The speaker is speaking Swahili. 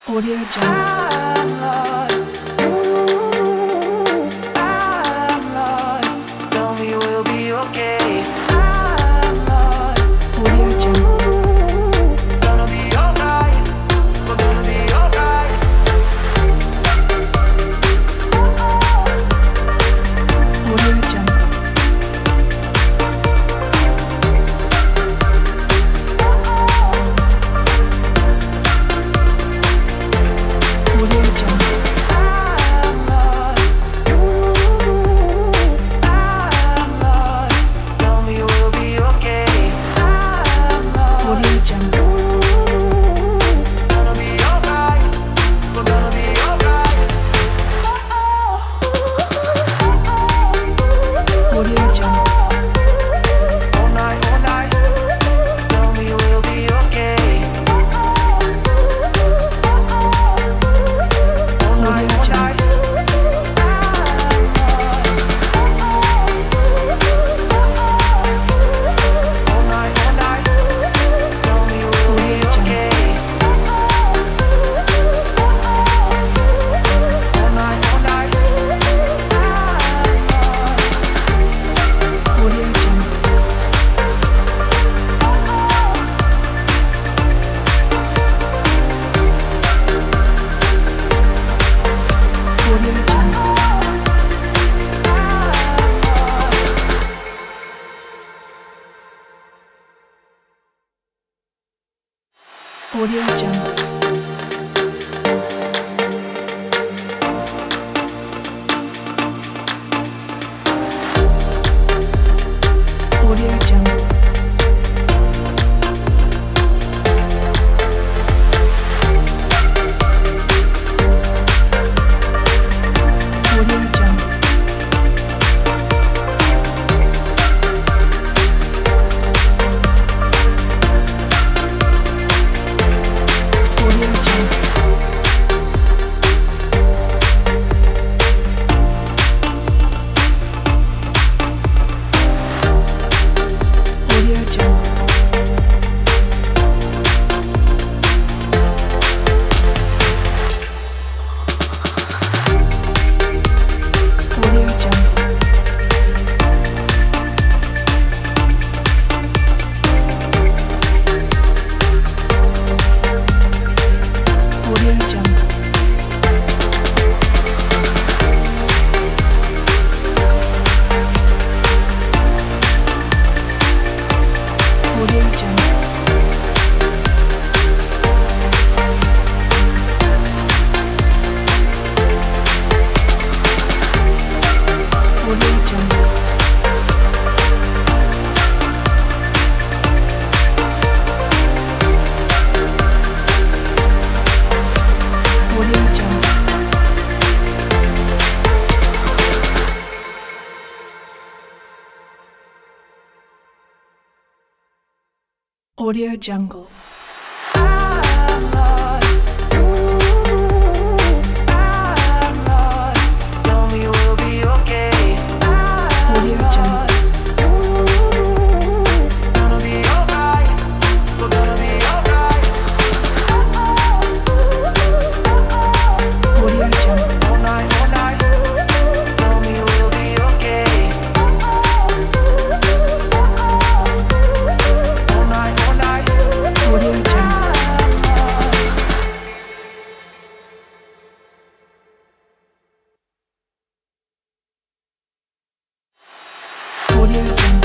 Audio Jungle. Tell me we'll be okay. Audio Jungle. Gonna be alright. We're gonna be alright. Audio Jungle. Audio Jungle. Tell me we'll be okay. Audio Jungle. Gonna be alright. We're gonna be alright. Audio Jungle. All night, all night. Tell me we'll be okay. All night, all night. All night, all night. Tell me we'll be okay. All night, all night. Audio Jungle. Audio Jungle. Audio Jungle. Audio Jungle. Audio Jungle. Audio Jungle. Audio Jungle. Audio Jungle. Audio Jungle. Audio Jungle. Audio Jungle. Audio Jungle. Audio Jungle. Tell me we'll be okay. Audio Jungle. Gonna be alright. We're gonna be alright. Audio Jungle. All night, all night. Tell me we'll be okay. All night, all night. Audio Jungle. Audio Jungle.